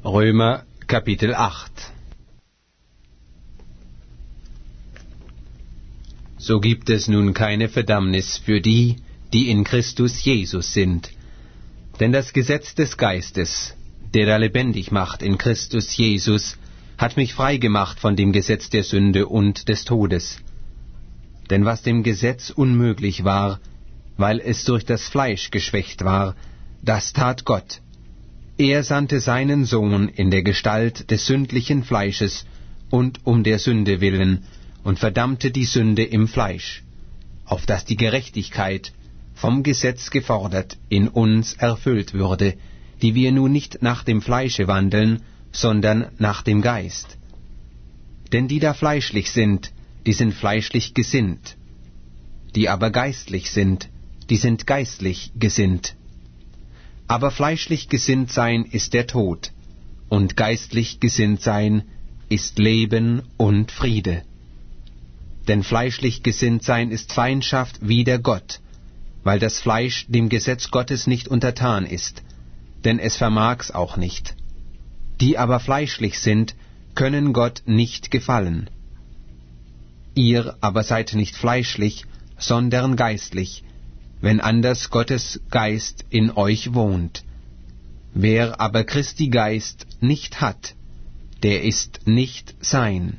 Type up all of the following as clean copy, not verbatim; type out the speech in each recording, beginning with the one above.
Römer Kapitel 8. So gibt es nun keine Verdammnis für die, die in Christus Jesus sind. Denn das Gesetz des Geistes, der da lebendig macht in Christus Jesus, hat mich freigemacht von dem Gesetz der Sünde und des Todes. Denn was dem Gesetz unmöglich war, weil es durch das Fleisch geschwächt war, das tat Gott. Er sandte seinen Sohn in der Gestalt des sündlichen Fleisches und um der Sünde willen und verdammte die Sünde im Fleisch, auf dass die Gerechtigkeit, vom Gesetz gefordert, in uns erfüllt würde, die wir nun nicht nach dem Fleische wandeln, sondern nach dem Geist. Denn die da fleischlich sind, die sind fleischlich gesinnt, die aber geistlich sind, die sind geistlich gesinnt. Aber fleischlich gesinnt sein ist der Tod, und geistlich gesinnt sein ist Leben und Friede. Denn fleischlich gesinnt sein ist Feindschaft wider Gott, weil das Fleisch dem Gesetz Gottes nicht untertan ist, denn es vermag's auch nicht. Die aber fleischlich sind, können Gott nicht gefallen. Ihr aber seid nicht fleischlich, sondern geistlich, wenn anders Gottes Geist in euch wohnt. Wer aber Christi Geist nicht hat, der ist nicht sein.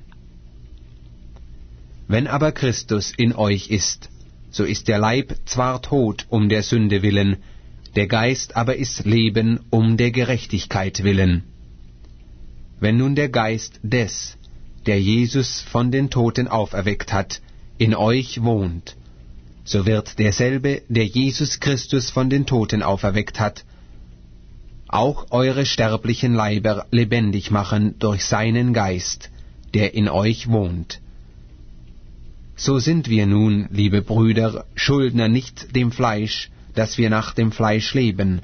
Wenn aber Christus in euch ist, so ist der Leib zwar tot um der Sünde willen, der Geist aber ist Leben um der Gerechtigkeit willen. Wenn nun der Geist des, der Jesus von den Toten auferweckt hat, in euch wohnt, so wird derselbe, der Jesus Christus von den Toten auferweckt hat, auch eure sterblichen Leiber lebendig machen durch seinen Geist, der in euch wohnt. So sind wir nun, liebe Brüder, Schuldner nicht dem Fleisch, dass wir nach dem Fleisch leben.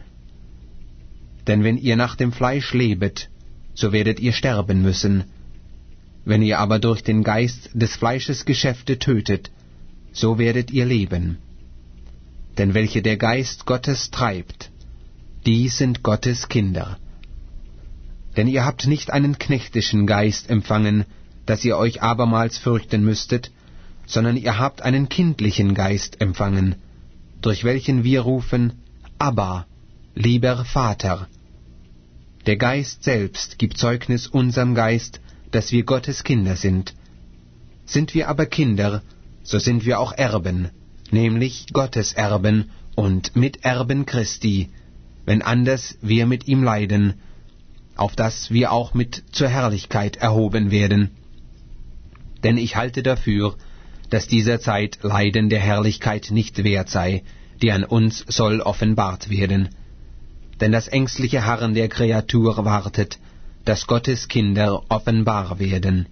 Denn wenn ihr nach dem Fleisch lebet, so werdet ihr sterben müssen. Wenn ihr aber durch den Geist des Fleisches Geschäfte tötet, so werdet ihr leben. Denn welche der Geist Gottes treibt, die sind Gottes Kinder. Denn ihr habt nicht einen knechtischen Geist empfangen, dass ihr euch abermals fürchten müsstet, sondern ihr habt einen kindlichen Geist empfangen, durch welchen wir rufen, Abba, lieber Vater. Der Geist selbst gibt Zeugnis unserem Geist, dass wir Gottes Kinder sind. Sind wir aber Kinder, so sind wir auch Erben, nämlich Gottes Erben und Miterben Christi, wenn anders wir mit ihm leiden, auf dass wir auch mit zur Herrlichkeit erhoben werden. Denn ich halte dafür, dass dieser Zeit Leiden der Herrlichkeit nicht wert sei, die an uns soll offenbart werden. Denn das ängstliche Harren der Kreatur wartet, dass Gottes Kinder offenbar werden.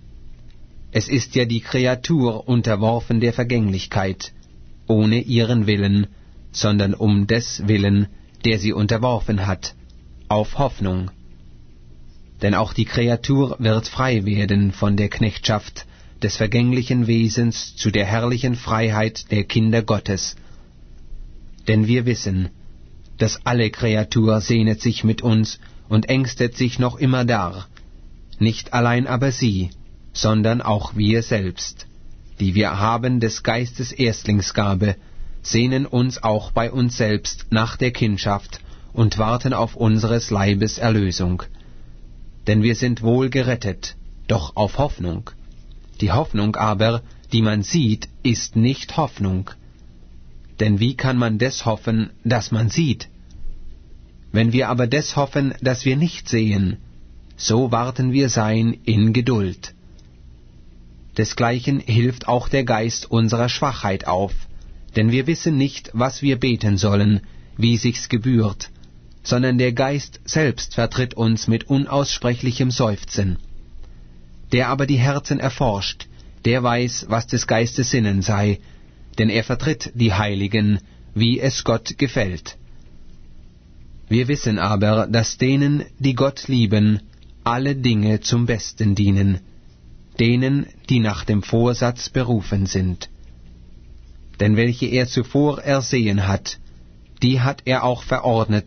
Es ist ja die Kreatur unterworfen der Vergänglichkeit, ohne ihren Willen, sondern um des Willen, der sie unterworfen hat, auf Hoffnung. Denn auch die Kreatur wird frei werden von der Knechtschaft des vergänglichen Wesens zu der herrlichen Freiheit der Kinder Gottes. Denn wir wissen, dass alle Kreatur sehnet sich mit uns und ängstet sich noch immer dar, nicht allein aber sie, sondern auch wir selbst, die wir haben des Geistes Erstlingsgabe, sehnen uns auch bei uns selbst nach der Kindschaft und warten auf unseres Leibes Erlösung. Denn wir sind wohl gerettet, doch auf Hoffnung. Die Hoffnung aber, die man sieht, ist nicht Hoffnung. Denn wie kann man des hoffen, das man sieht? Wenn wir aber des hoffen, das wir nicht sehen, so warten wir sein in Geduld. Desgleichen hilft auch der Geist unserer Schwachheit auf, denn wir wissen nicht, was wir beten sollen, wie sich's gebührt, sondern der Geist selbst vertritt uns mit unaussprechlichem Seufzen. Der aber die Herzen erforscht, der weiß, was des Geistes Sinnen sei, denn er vertritt die Heiligen, wie es Gott gefällt. Wir wissen aber, dass denen, die Gott lieben, alle Dinge zum Besten dienen, denen, die nach dem Vorsatz berufen sind. Denn welche er zuvor ersehen hat, die hat er auch verordnet,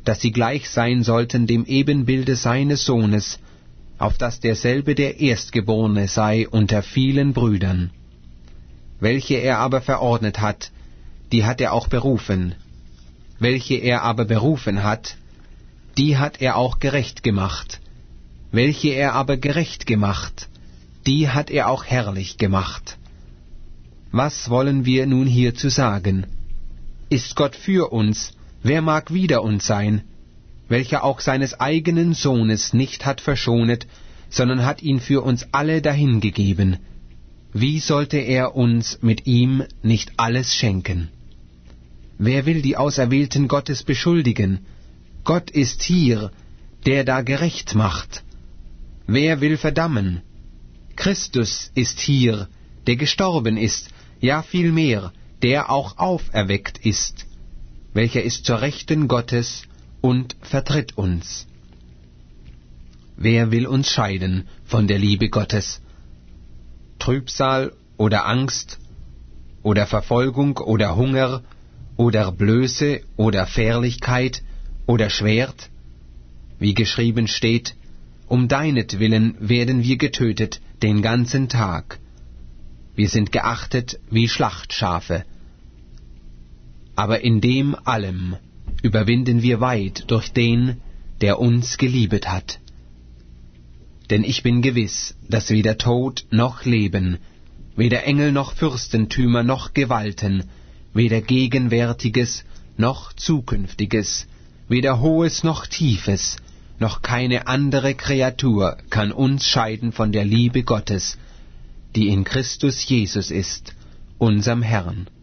dass sie gleich sein sollten dem Ebenbilde seines Sohnes, auf dass derselbe der Erstgeborene sei unter vielen Brüdern. Welche er aber verordnet hat, die hat er auch berufen. Welche er aber berufen hat, die hat er auch gerecht gemacht. Welche er aber gerecht gemacht, die hat er auch herrlich gemacht. Was wollen wir nun hierzu sagen? Ist Gott für uns, wer mag wider uns sein, welcher auch seines eigenen Sohnes nicht hat verschonet, sondern hat ihn für uns alle dahingegeben? Wie sollte er uns mit ihm nicht alles schenken? Wer will die Auserwählten Gottes beschuldigen? Gott ist hier, der da gerecht macht. Wer will verdammen? Christus ist hier, der gestorben ist, ja vielmehr, der auch auferweckt ist, welcher ist zur Rechten Gottes und vertritt uns. Wer will uns scheiden von der Liebe Gottes? Trübsal oder Angst oder Verfolgung oder Hunger oder Blöße oder Fährlichkeit oder Schwert? Wie geschrieben steht, um deinetwillen werden wir getötet den ganzen Tag. Wir sind geachtet wie Schlachtschafe. Aber in dem allem überwinden wir weit durch den, der uns geliebet hat. Denn ich bin gewiss, dass weder Tod noch Leben, weder Engel noch Fürstentümer noch Gewalten, weder Gegenwärtiges noch Zukünftiges, weder Hohes noch Tiefes, noch keine andere Kreatur kann uns scheiden von der Liebe Gottes, die in Christus Jesus ist, unserem Herrn.